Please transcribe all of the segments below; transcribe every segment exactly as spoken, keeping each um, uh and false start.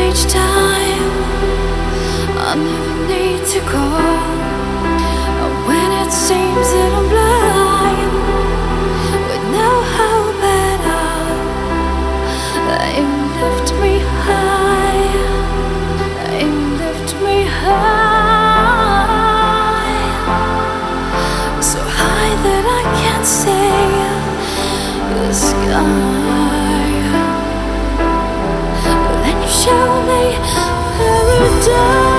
each time. I never need to call. And when it seems that I'm blind with no hope at all, you lift me high. You lift me high, so high that I can't see the sky. Then you show me paradise.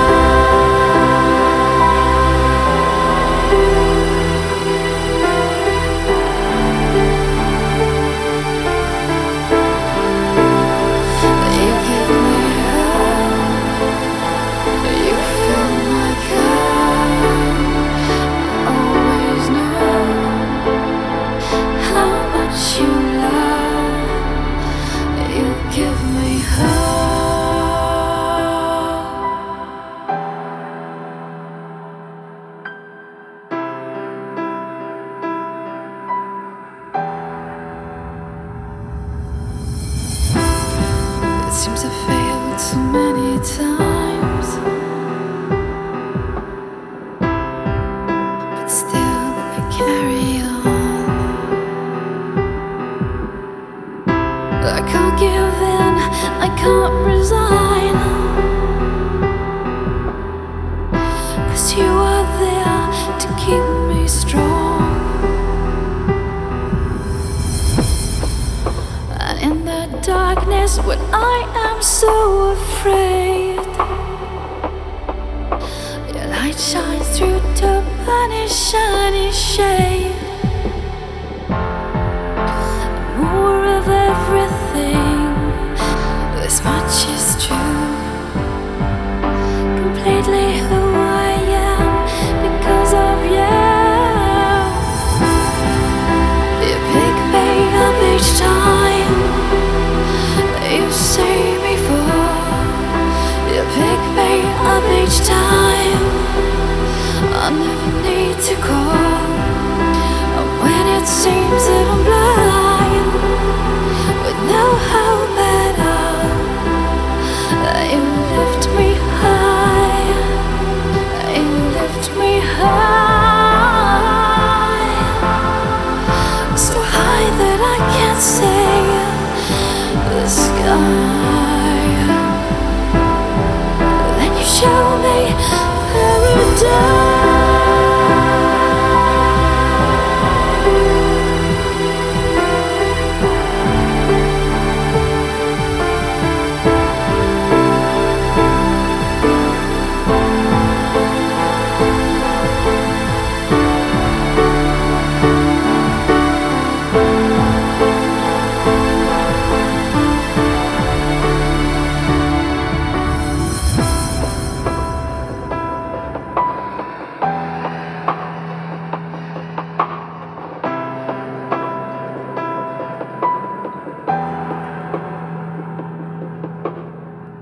Give me hope. It seems I failed so many times, but still I carry on. I can't give in, I can't resign, 'cause you are there to keep me strong. And in the darkness when I am so afraid, your light shines through to banish any shade. More of everything, this much is true. Completely who I am because of you. You pick me up each time you see me fall. You pick me up each time I never need to call. And when it seems that I'm blind with no hope at all, you lift me high. You lift me high, so high that I can't see the sky.